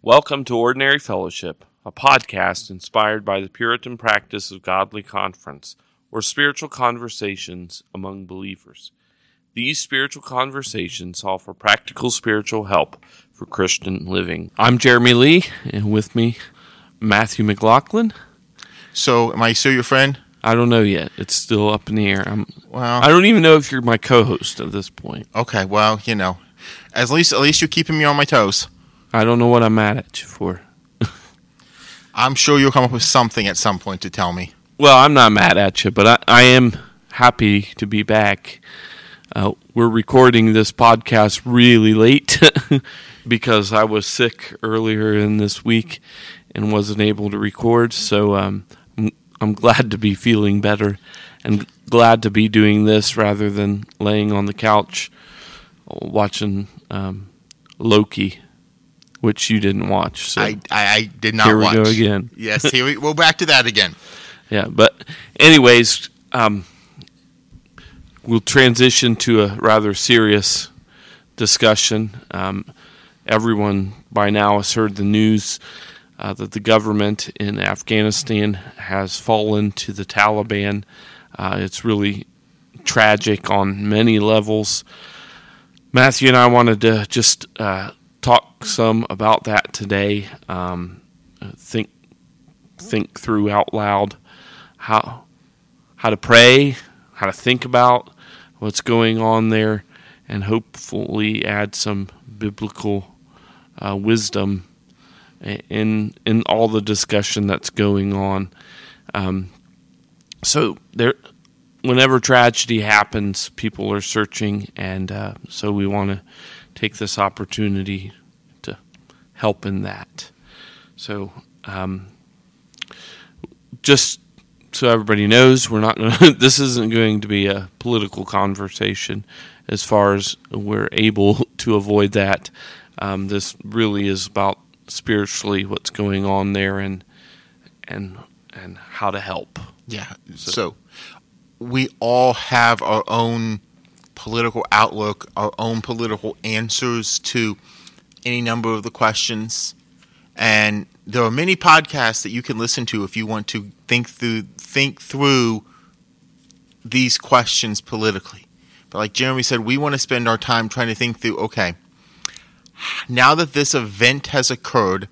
Welcome to Ordinary Fellowship, a podcast inspired by the Puritan practice of godly conference, or spiritual conversations among believers. These spiritual conversations offer practical spiritual help for Christian living. I'm Jeremy Lee, and with me, Matthew McLaughlin. So, am I still your friend? I don't know yet. It's still up in the air. Well, I don't even know if you're my co-host at this point. okay. Well, at least you're keeping me on my toes. I don't know what I'm mad at you for. I'm sure you'll come up with something at some point to tell me. Well, I'm not mad at you, but I am happy to be back. We're recording this podcast really late because I was sick earlier in this week and wasn't able to record. So I'm glad to be feeling better and glad to be doing this rather than laying on the couch watching Loki, which you didn't watch. So I did not watch. Here we go again. Yes, we're back to that again. Yeah, but anyways, we'll transition to a rather serious discussion. Everyone by now has heard the news that the government in Afghanistan has fallen to the Taliban. It's really tragic on many levels. Matthew and I wanted to just talk some about that today. Think through out loud how to pray, how to think about what's going on there, and hopefully add some biblical wisdom in all the discussion that's going on. So there, whenever tragedy happens, people are searching, and so we want to take this opportunity to help in that. So, just so everybody knows, we're not going to, this isn't going to be a political conversation as far as we're able to avoid that. This really is about spiritually what's going on there and how to help. Yeah. So we all have our own political outlook, our own political answers to any number of the questions. And there are many podcasts that you can listen to if you want to think through these questions politically. But like Jeremy said, we want to spend our time trying to think through, okay, now that this event has occurred,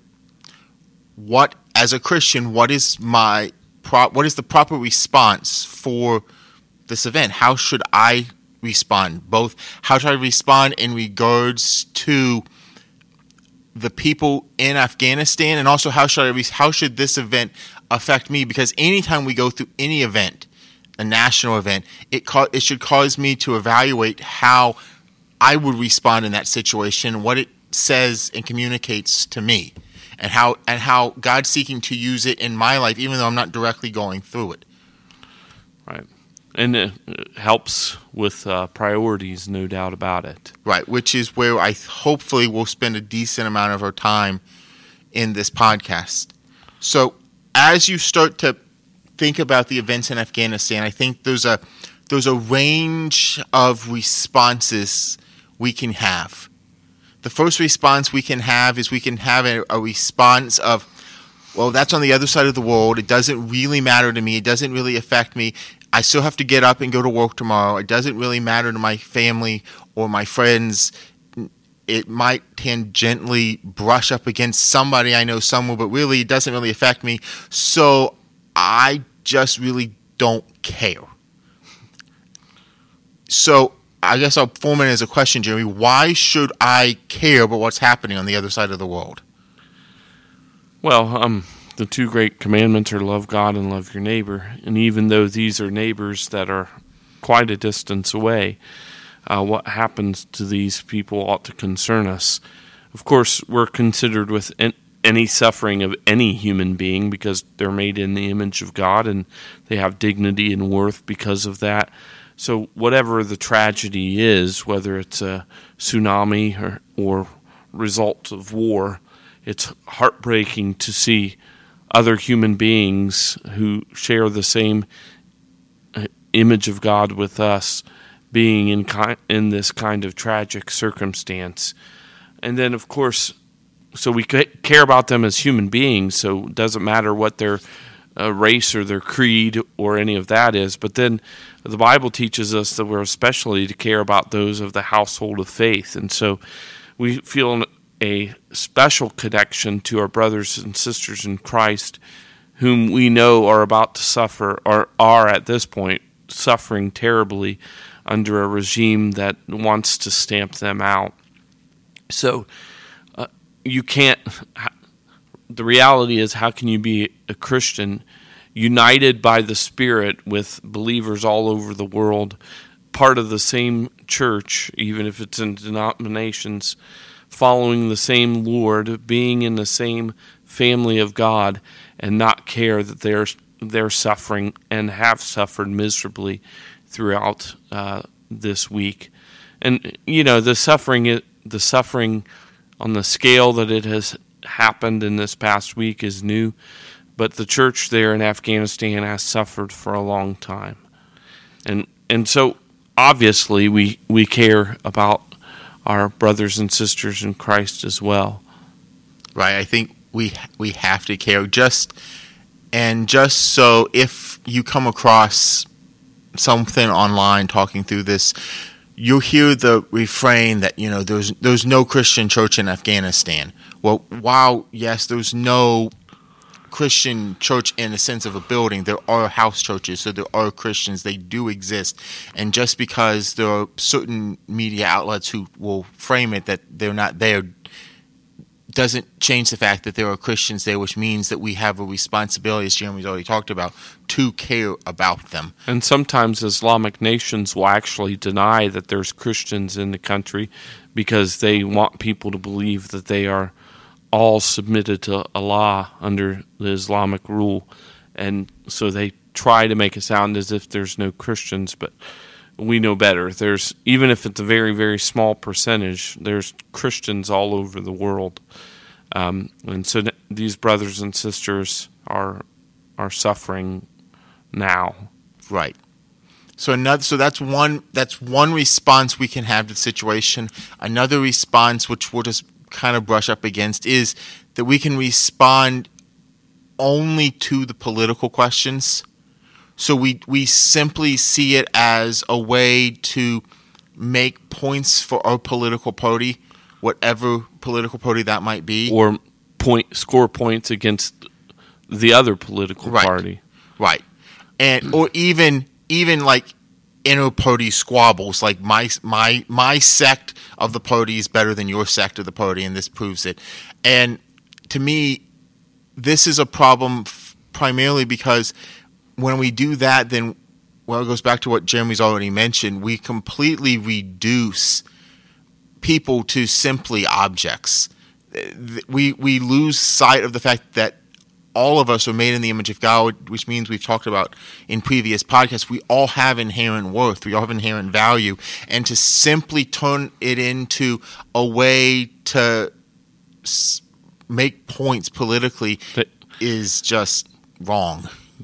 as a Christian, what is the proper response for this event? How should I respond? Both, how should I respond in regards to the people in Afghanistan, and also how should this event affect me? Because anytime we go through any event, a national event, it should cause me to evaluate how I would respond in that situation, what it says and communicates to me, and how God's seeking to use it in my life, even though I'm not directly going through it. Right. And it helps with priorities, no doubt about it. Right, which is where I hopefully will spend a decent amount of our time in this podcast. So as you start to think about the events in Afghanistan, I think there's a range of responses we can have. The first response we can have is we can have a response of, well, that's on the other side of the world. It doesn't really matter to me. It doesn't really affect me. I still have to get up and go to work tomorrow. It doesn't really matter to my family or my friends. It might tangentially brush up against somebody I know somewhere, but really it doesn't really affect me. So I just really don't care. So I guess I'll form it as a question, Jeremy. Why should I care about what's happening on the other side of the world? Well, the two great commandments are love God and love your neighbor. And even though these are neighbors that are quite a distance away, what happens to these people ought to concern us. Of course, we're considered with any suffering of any human being because they're made in the image of God and they have dignity and worth because of that. So whatever the tragedy is, whether it's a tsunami or result of war, it's heartbreaking to see other human beings who share the same image of God with us being in this kind of tragic circumstance. And then, of course, so we care about them as human beings. So it doesn't matter what their race or their creed or any of that is. But then the Bible teaches us that we're especially to care about those of the household of faith. And so we feel a special connection to our brothers and sisters in Christ whom we know are about to suffer, or are at this point suffering terribly under a regime that wants to stamp them out. So you can't, the reality is, how can you be a Christian united by the Spirit with believers all over the world, part of the same church, even if it's in denominations, following the same Lord, being in the same family of God, and not care that they're suffering and have suffered miserably throughout this week? And the suffering on the scale that it has happened in this past week is new, but the church there in Afghanistan has suffered for a long time, and so obviously we care about our brothers and sisters in Christ as well. Right. I think we have to care. Just so if you come across something online talking through this, you'll hear the refrain that there's no Christian church in Afghanistan. Well, while yes, there's no Christian church in the sense of a building, there are house churches, so there are Christians. They do exist, and just because there are certain media outlets who will frame it that they're not there, doesn't change the fact that there are Christians there, which means that we have a responsibility, as Jeremy's already talked about, to care about them. And sometimes Islamic nations will actually deny that there's Christians in the country because they want people to believe that they are all submitted to Allah under the Islamic rule. And so they try to make it sound as if there's no Christians, but we know better. There's, even if it's a very, very small percentage, there's Christians all over the world. And so these brothers and sisters are suffering now. Right. So that's one response we can have to the situation. Another response, which we'll just kind of brush up against, is that we can respond only to the political questions. So we simply see it as a way to make points for our political party, whatever political party that might be, or score points against the other political party, right? And or even like inter-party squabbles, like my sect of the party is better than your sect of the party, and this proves it. And to me, this is a problem primarily because when we do that, then, well, it goes back to what Jeremy's already mentioned. We completely reduce people to simply objects. We lose sight of the fact that all of us are made in the image of God, which means we've talked about in previous podcasts, we all have inherent worth. We all have inherent value. And to simply turn it into a way to make points politically is just wrong.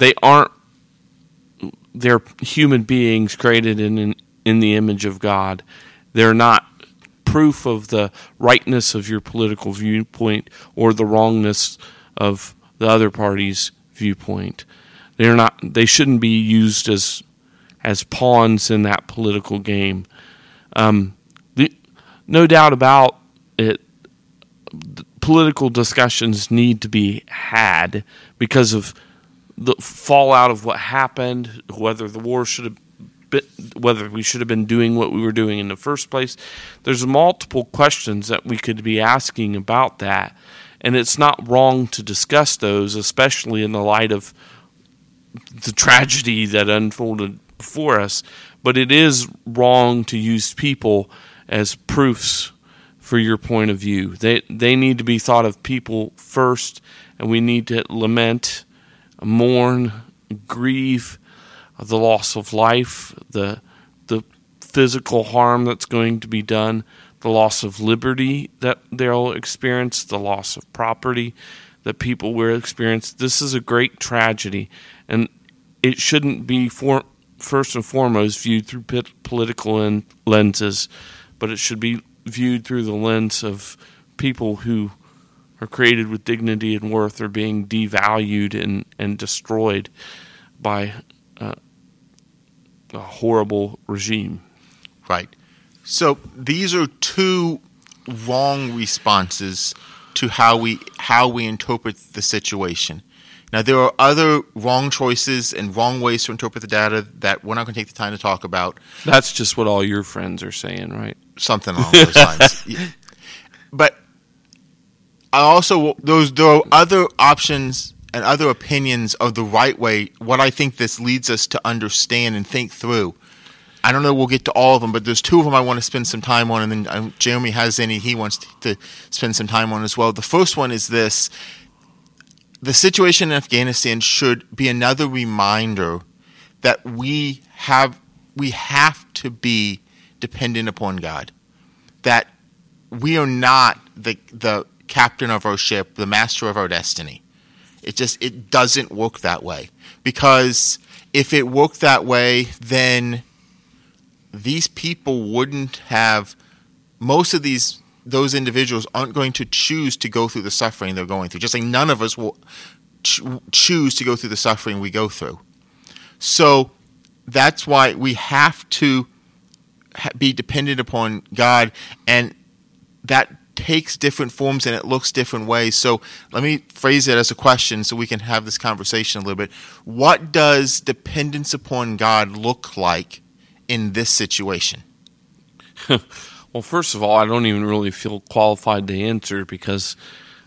They're human beings created in the image of God. They're not proof of the rightness of your political viewpoint or the wrongness of the other party's viewpoint. They shouldn't be used as pawns in that political game. No doubt about it, political discussions need to be had because of the fallout of what happened, whether the war whether we should have been doing what we were doing in the first place. There's multiple questions that we could be asking about that, and it's not wrong to discuss those, especially in the light of the tragedy that unfolded before us. But it is wrong to use people as proofs for your point of view. They need to be thought of people first, and we need to lament, mourn, grieve the loss of life, the physical harm that's going to be done, the loss of liberty that they'll experience, the loss of property that people will experience. This is a great tragedy, and it shouldn't be first and foremost viewed through political lenses, but it should be viewed through the lens of people who are created with dignity and worth are being devalued and destroyed by a horrible regime. Right. So these are two wrong responses to how we interpret the situation. Now, there are other wrong choices and wrong ways to interpret the data that we're not going to take the time to talk about. That's just what all your friends are saying, right? Something along those lines. Yeah. But there are other options and other opinions of the right way, what I think this leads us to understand and think through. I don't know we'll get to all of them, but there's two of them I want to spend some time on, and then Jeremy has any he wants to spend some time on as well. The first one is this. The situation in Afghanistan should be another reminder that we have to be dependent upon God. That we are not the captain of our ship, the master of our destiny. It doesn't work that way. Because if it worked that way, then these people wouldn't have, most of those individuals aren't going to choose to go through the suffering they're going through. Just like none of us will choose to go through the suffering we go through. So that's why we have to be dependent upon God, and that takes different forms and it looks different ways. So let me phrase it as a question so we can have this conversation a little bit. What does dependence upon God look like in this situation? Well, first of all, I don't even really feel qualified to answer because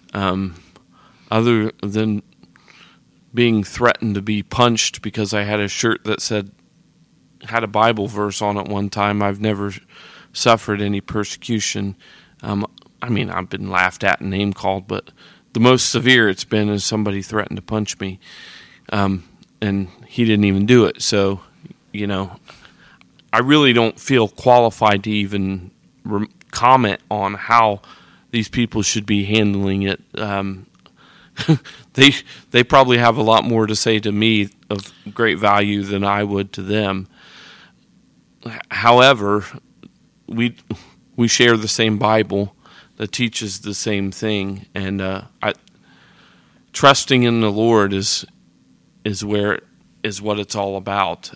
other than being threatened to be punched because I had a shirt that had a Bible verse on it one time, I've never suffered any persecution. I've been laughed at and name called, but the most severe it's been is somebody threatened to punch me, and he didn't even do it. So, I really don't feel qualified to even comment on how these people should be handling it. They probably have a lot more to say to me of great value than I would to them. However, we share the same Bible that teaches the same thing, and trusting in the Lord is what it's all about.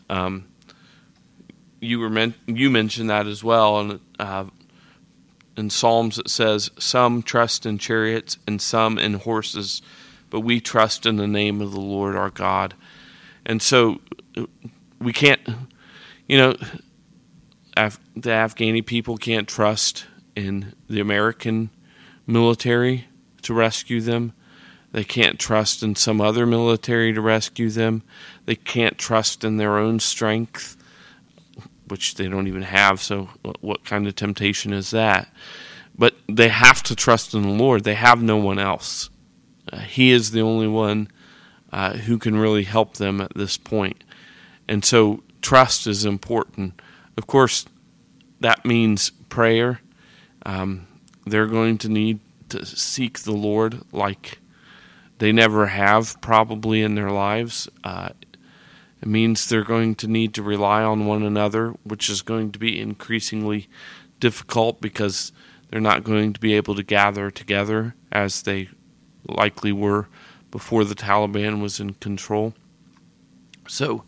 You mentioned that as well, and in Psalms it says, "Some trust in chariots and some in horses, but we trust in the name of the Lord our God." And so we can't, the Afghani people can't trust in the American military to rescue them. They can't trust in some other military to rescue them. They can't trust in their own strength, which they don't even have, so what kind of temptation is that? But they have to trust in the Lord. They have no one else. He is the only one who can really help them at this point. And so trust is important. Of course, that means prayer. They're going to need to seek the Lord like they never have probably in their lives. It means they're going to need to rely on one another, which is going to be increasingly difficult because they're not going to be able to gather together as they likely were before the Taliban was in control. So,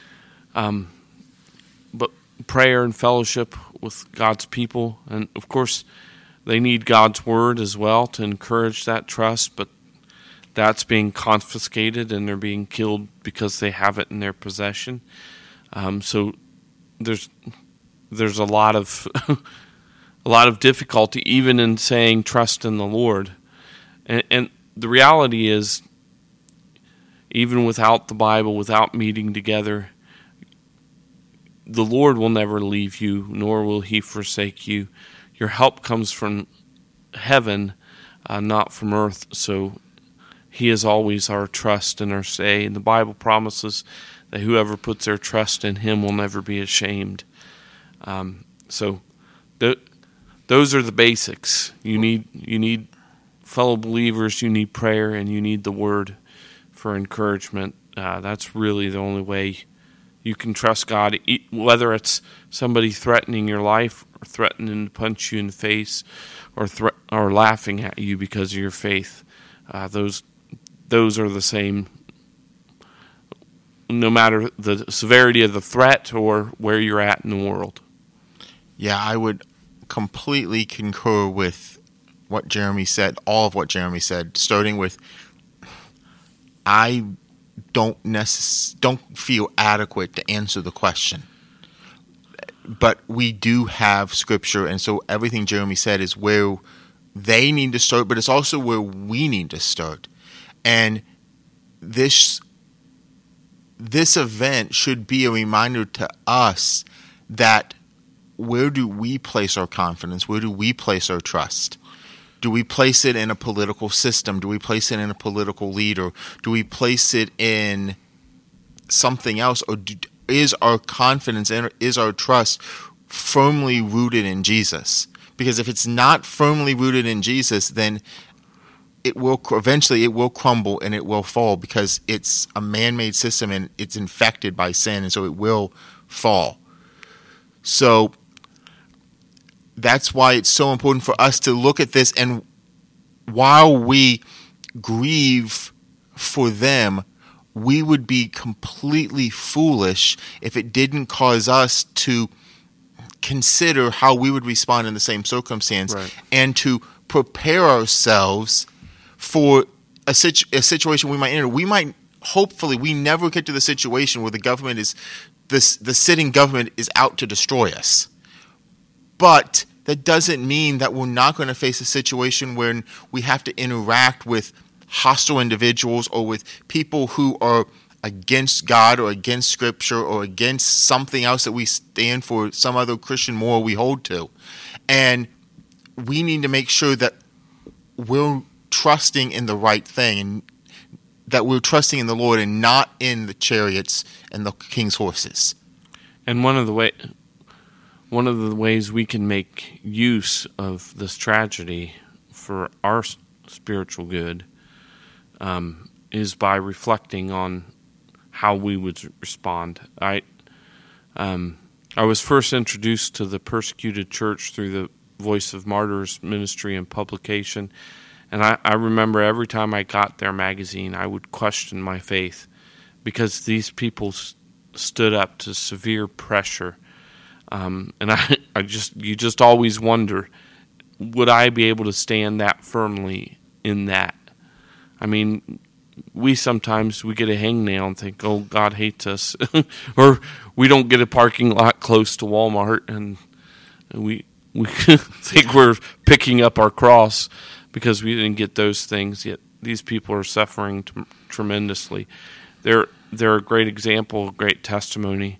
but prayer and fellowship with God's people, and of course they need God's word as well to encourage that trust, but that's being confiscated and they're being killed because they have it in their possession. So there's a lot of a lot of difficulty even in saying trust in the Lord. And the reality is, even without the Bible, without meeting together, the Lord will never leave you, nor will He forsake you. Your help comes from heaven, not from earth. So He is always our trust and our stay. And the Bible promises that whoever puts their trust in Him will never be ashamed. Those are the basics. You need fellow believers, you need prayer, and you need the Word for encouragement. That's really the only way You can trust God, whether it's somebody threatening your life or threatening to punch you in the face or laughing at you because of your faith. Those are the same, no matter the severity of the threat or where you're at in the world. Yeah, I would completely concur with what Jeremy said, all of what Jeremy said, starting with I don't feel adequate to answer the question. But we do have Scripture, and so everything Jeremy said is where they need to start, but it's also where we need to start. And this event should be a reminder to us that where do we place our confidence? Where do we place our trust? Do we place it in a political system? Do we place it in a political leader? Do we place it in something else? Or is our confidence and is our trust firmly rooted in Jesus? Because if it's not firmly rooted in Jesus, then eventually it will crumble and it will fall, because it's a man-made system and it's infected by sin, and so it will fall. So that's why it's so important for us to look at this, and while we grieve for them, we would be completely foolish if it didn't cause us to consider how we would respond in the same circumstance, right, and to prepare ourselves for a situation we might enter. We might, hopefully, we never get to the situation where the sitting government is out to destroy us. But that doesn't mean that we're not going to face a situation where we have to interact with hostile individuals or with people who are against God or against Scripture or against something else that we stand for, some other Christian moral we hold to. And we need to make sure that we're trusting in the right thing, and that we're trusting in the Lord and not in the chariots and the king's horses. And one of the ways we can make use of this tragedy for our spiritual good is by reflecting on how we would respond. I was first introduced to the persecuted church through the Voice of Martyrs ministry and publication, and I remember every time I got their magazine, I would question my faith, because these people stood up to severe pressure. And you just always wonder, would I be able to stand that firmly in that? I mean, we get a hangnail and think, oh, God hates us. Or we don't get a parking lot close to Walmart, and we think we're picking up our cross because we didn't get those things, yet these people are suffering tremendously. They're a great example, a great testimony.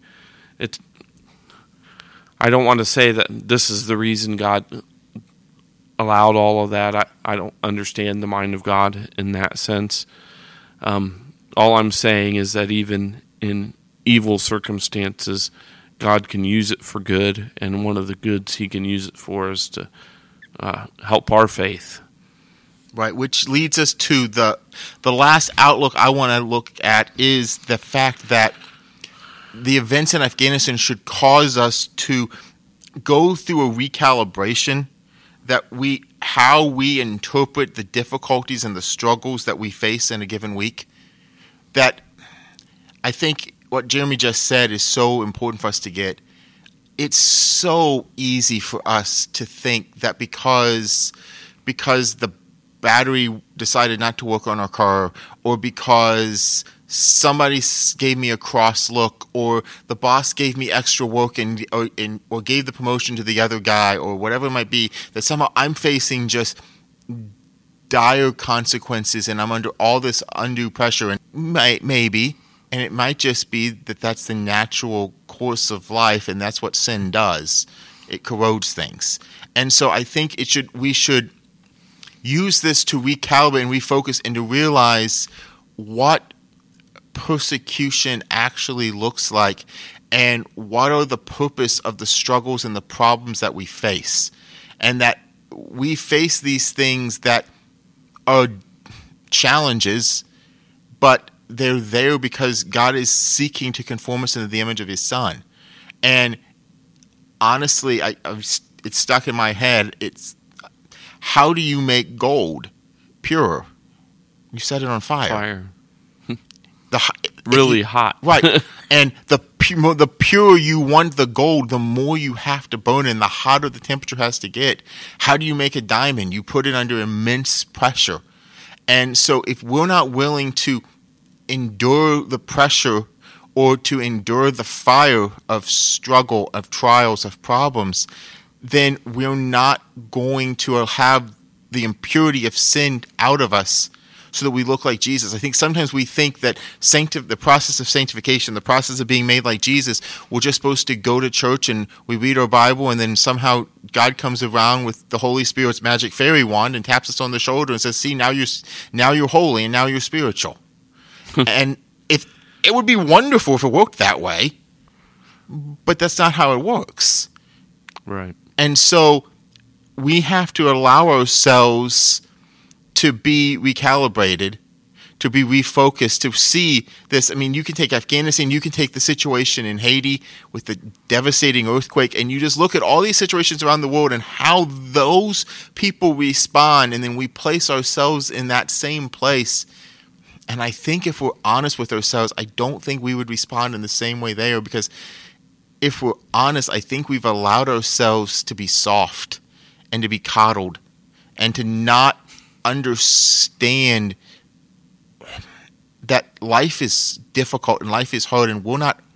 I don't want to say that this is the reason God allowed all of that. I don't understand the mind of God in that sense. All I'm saying is that even in evil circumstances, God can use it for good, and one of the goods He can use it for is to help our faith. Right, which leads us to the last outlook I want to look at is the fact that the events in Afghanistan should cause us to go through a recalibration that how we interpret the difficulties and the struggles that we face in a given week. That I think what Jeremy just said is so important for us to get. It's so easy for us to think that because the battery decided not to work on our car, or because somebody gave me a cross look, or the boss gave me extra work or gave the promotion to the other guy, or whatever it might be, that somehow I'm facing just dire consequences and I'm under all this undue pressure. And maybe, and it might just be that that's the natural course of life, and that's what sin does. It corrodes things. And so I think we should use this to recalibrate and refocus and to realize what persecution actually looks like, and what are the purpose of the struggles and the problems that we face, and that we face these things that are challenges, but they're there because God is seeking to conform us into the image of His Son. And honestly, it's stuck in my head. It's, how do you make gold pure? You set it on fire. Really hot. Right. And the purer you want the gold, the more you have to burn it, and the hotter the temperature has to get. How do you make a diamond? You put it under immense pressure. And so if we're not willing to endure the pressure or to endure the fire of struggle, of trials, of problems, then we're not going to have the impurity of sin out of us so that we look like Jesus. I think sometimes we think that the process of sanctification, the process of being made like Jesus, we're just supposed to go to church and we read our Bible, and then somehow God comes around with the Holy Spirit's magic fairy wand and taps us on the shoulder and says, see, now you're holy and now you're spiritual. And if it would be wonderful if it worked that way, but that's not how it works. Right. And so we have to allow ourselves to be recalibrated, to be refocused, to see this. I mean, you can take Afghanistan, you can take the situation in Haiti with the devastating earthquake, and you just look at all these situations around the world and how those people respond, and then we place ourselves in that same place. And I think if we're honest with ourselves, I don't think we would respond in the same way they are, because if we're honest, I think we've allowed ourselves to be soft and to be coddled and to not understand that life is difficult and life is hard, and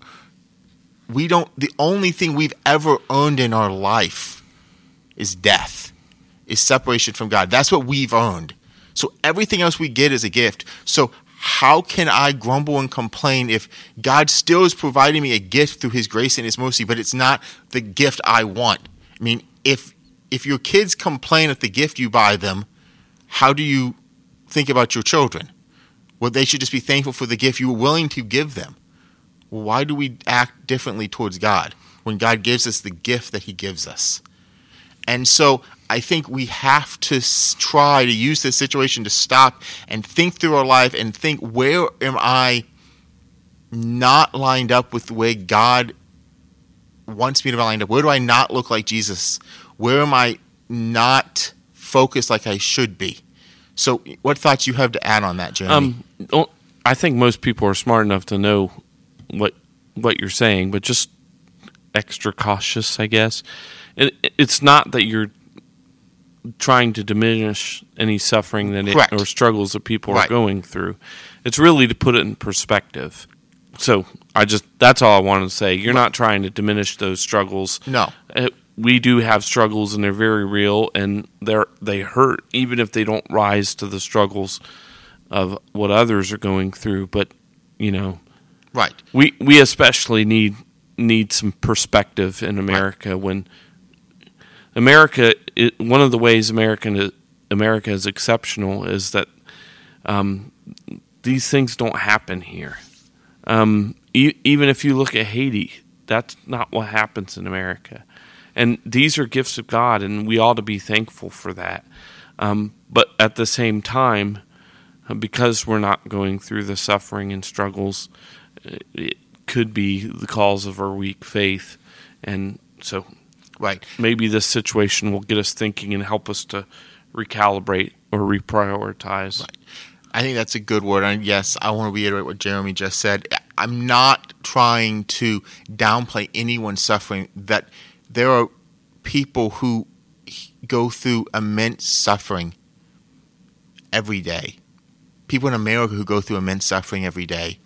the only thing we've ever earned in our life is death, is separation from God. That's what we've earned. So everything else we get is a gift. So how can I grumble and complain if God still is providing me a gift through His grace and His mercy, but it's not the gift I want? I mean, if your kids complain at the gift you buy them, how do you think about your children? Well, they should just be thankful for the gift you were willing to give them. Well, why do we act differently towards God when God gives us the gift that He gives us? And so I think we have to try to use this situation to stop and think through our life and think, where am I not lined up with the way God wants me to be lined up? Where do I not look like Jesus? Where am I not focused like I should be? So what thoughts you have to add on that, Jeremy? I think most people are smart enough to know what you're saying, but just extra cautious, I guess. It's not that you're trying to diminish any suffering or struggles that people are going through. It's really to put it in perspective. So that's all I wanted to say. You're not trying to diminish those struggles. No. We do have struggles, and they're very real, and they hurt, even if they don't rise to the struggles of what others are going through. But right, we especially need some perspective in America. When America, one of the ways America is exceptional is that these things don't happen here. Even if you look at Haiti, that's not what happens in America. And these are gifts of God, and we ought to be thankful for that. But at the same time, because we're not going through the suffering and struggles, it could be the cause of our weak faith. And so maybe this situation will get us thinking and help us to recalibrate or reprioritize. Right. I think that's a good word. And yes, I want to reiterate what Jeremy just said. I'm not trying to downplay anyone's suffering. That there are people who go through immense suffering every day. People in America who go through immense suffering every day.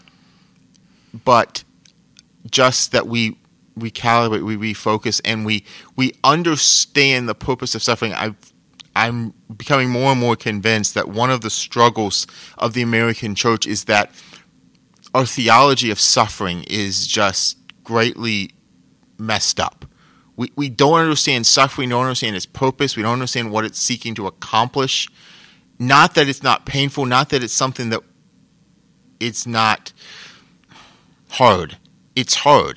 But just that we recalibrate, we refocus, and we understand the purpose of suffering. I'm becoming more and more convinced that one of the struggles of the American church is that our theology of suffering is just greatly messed up. We don't understand suffering, we don't understand its purpose, we don't understand what it's seeking to accomplish. Not that it's not painful, not that it's something that it's not hard. It's hard.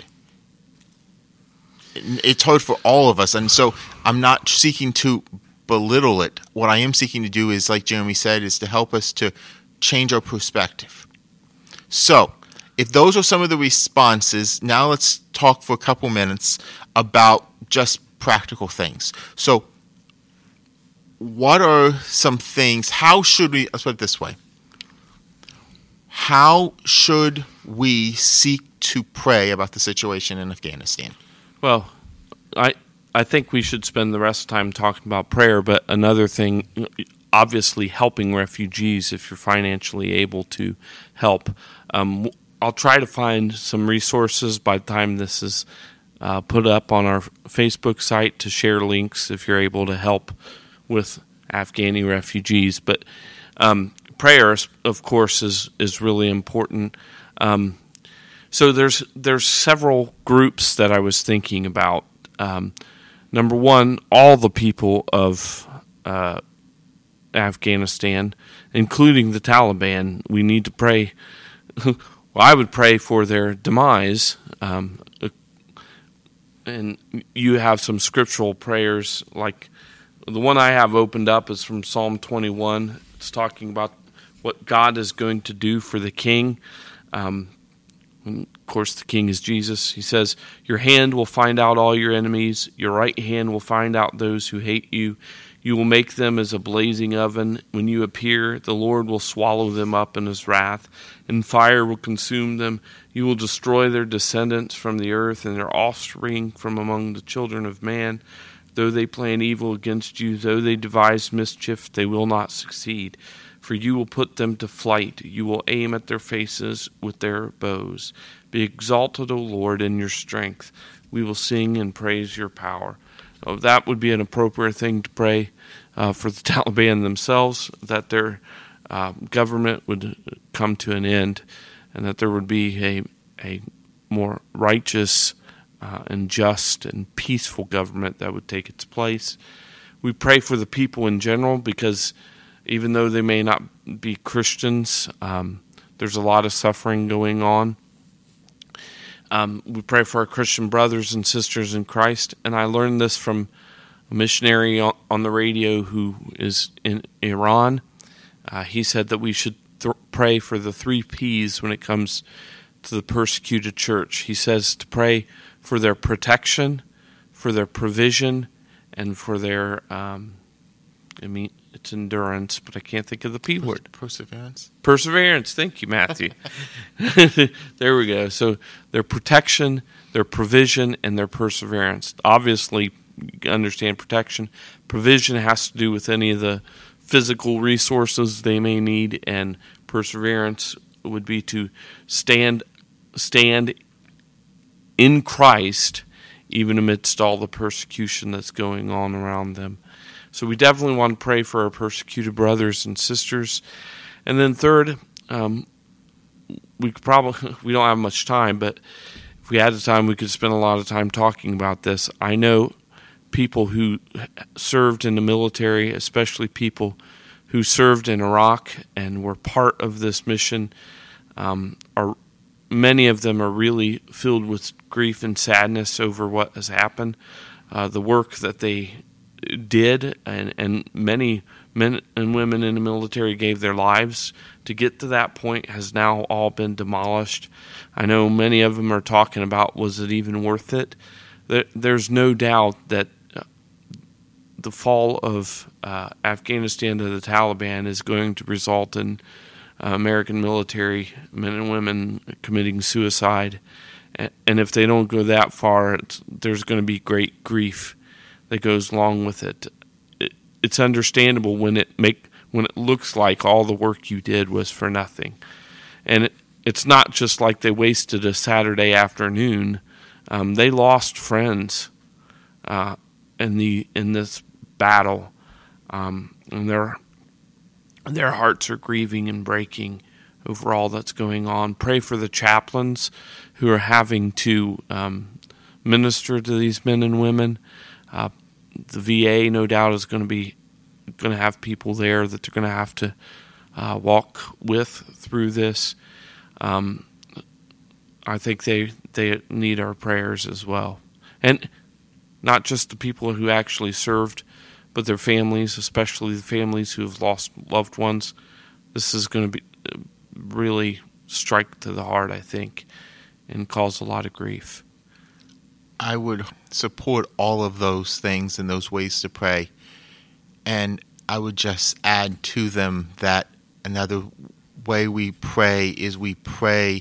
It's hard for all of us, and so I'm not seeking to belittle it. What I am seeking to do is, like Jeremy said, is to help us to change our perspective. So, if those are some of the responses, now let's talk for a couple minutes about just practical things. So, what are some things, let's put it this way. How should we seek to pray about the situation in Afghanistan? Well, I think we should spend the rest of the time talking about prayer, but another thing, obviously helping refugees if you're financially able to help. I'll try to find some resources by the time this is put up on our Facebook site to share links if you're able to help with Afghani refugees. But prayer, of course, is really important. So there's several groups that I was thinking about. Number one, all the people of Afghanistan, including the Taliban, we need to pray. Well, I would pray for their demise. And you have some scriptural prayers, like the one I have opened up is from Psalm 21. It's talking about what God is going to do for the king. Of course, the king is Jesus. He says, your hand will find out all your enemies. Your right hand will find out those who hate you. You will make them as a blazing oven. When you appear, the Lord will swallow them up in his wrath, and fire will consume them. You will destroy their descendants from the earth and their offspring from among the children of man. Though they plan evil against you, though they devise mischief, they will not succeed. For you will put them to flight. You will aim at their faces with their bows. Be exalted, O Lord, in your strength. We will sing and praise your power. That would be an appropriate thing to pray for the Taliban themselves, that their government would come to an end, and that there would be a more righteous and just and peaceful government that would take its place. We pray for the people in general, because even though they may not be Christians, there's a lot of suffering going on. We pray for our Christian brothers and sisters in Christ, and I learned this from a missionary on the radio who is in Iran. He said that we should pray for the 3 P's when it comes to the persecuted church. He says to pray for their protection, for their provision, and for their, it's endurance, but I can't think of the P word. Perseverance. Perseverance. Thank you, Matthew. There we go. So their protection, their provision, and their perseverance. Obviously, you understand protection. Provision has to do with any of the physical resources they may need, and perseverance would be to stand in Christ even amidst all the persecution that's going on around them. So we definitely want to pray for our persecuted brothers and sisters. And then third, we don't have much time, but if we had the time, we could spend a lot of time talking about this. I know people who served in the military, especially people who served in Iraq and were part of this mission, many of them are really filled with grief and sadness over what has happened. The work that they did, and many men and women in the military gave their lives to get to that point, has now all been demolished. I know many of them are talking about, was it even worth it? There's no doubt that the fall of Afghanistan to the Taliban is going to result in American military men and women committing suicide. And if they don't go that far, there's going to be great grief that goes along with it. It's understandable when it looks like all the work you did was for nothing. And it's not just like they wasted a Saturday afternoon. They lost friends in this battle, and their hearts are grieving and breaking over all that's going on. Pray for the chaplains who are having to minister to these men and women. The VA, no doubt, is going to have people there that they're going to have to walk with through this. I think they need our prayers as well, and not just the people who actually served, but their families, especially the families who have lost loved ones. This is going to be really strike to the heart, I think, and cause a lot of grief. I would support all of those things and those ways to pray. And I would just add to them that another way we pray is we pray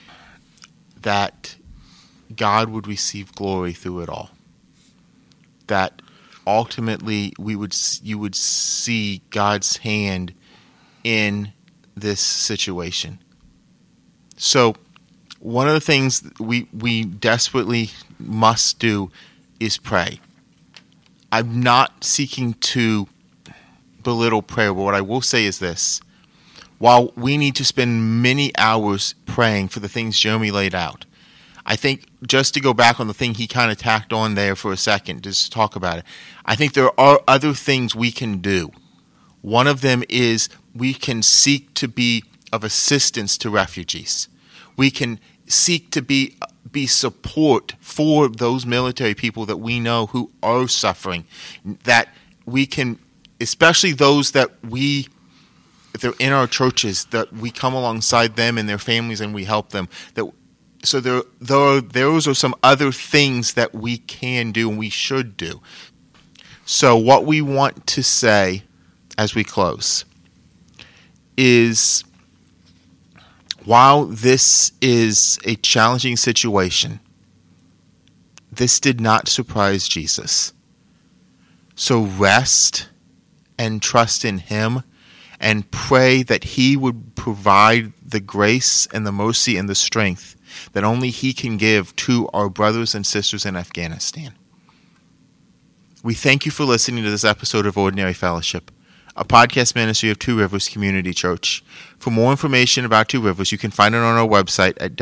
that God would receive glory through it all. That ultimately you would see God's hand in this situation. So one of the things we desperately must do is pray. I'm not seeking to belittle prayer, but what I will say is this. While we need to spend many hours praying for the things Jeremy laid out, I think just to go back on the thing he kind of tacked on there for a second, just to talk about it, I think there are other things we can do. One of them is we can seek to be of assistance to refugees. We can seek to be support for those military people that we know who are suffering, that we can, especially those that if they're in our churches, that we come alongside them and their families and we help them. So those are some other things that we can do and we should do. So what we want to say as we close is, while this is a challenging situation, this did not surprise Jesus. So rest and trust in Him and pray that He would provide the grace and the mercy and the strength that only He can give to our brothers and sisters in Afghanistan. We thank you for listening to this episode of Ordinary Fellowship, a podcast ministry of Two Rivers Community Church. For more information about Two Rivers, you can find it on our website at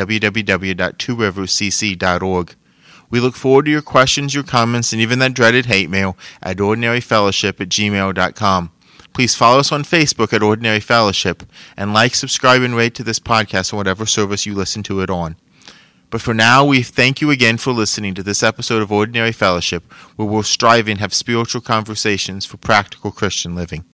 www.tworiverscc.org. We look forward to your questions, your comments, and even that dreaded hate mail at ordinaryfellowship@gmail.com. Please follow us on Facebook at Ordinary Fellowship, and like, subscribe, and rate to this podcast on whatever service you listen to it on. But for now, we thank you again for listening to this episode of Ordinary Fellowship, where we'll strive and have spiritual conversations for practical Christian living.